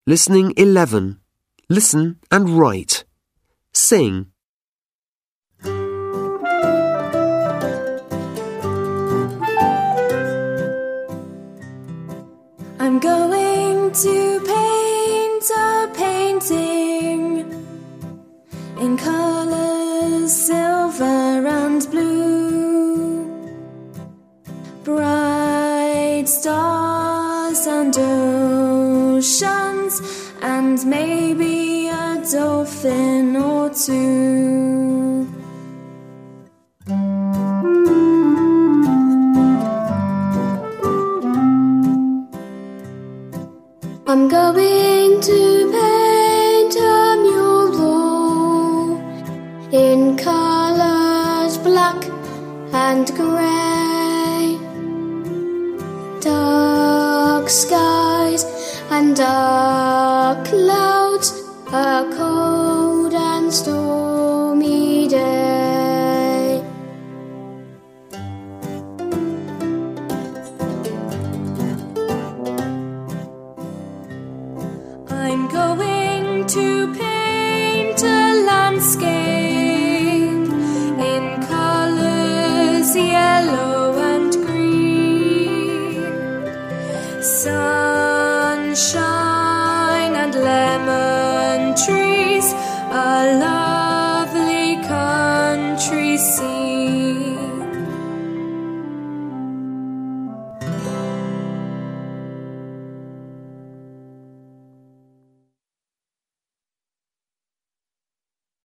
Listening 11. Listen and write. Sing. I'm going to paint a painting in colours silver and blue, bright stars and oceans, and maybe a dolphin or two. I'm going to paint a mural in colours black and grey, dark skies and dark clouds, a cold and stormy day. I'm going to paint a landscape in colours yellow and green, sunshine and lemon trees, a lovely country scene.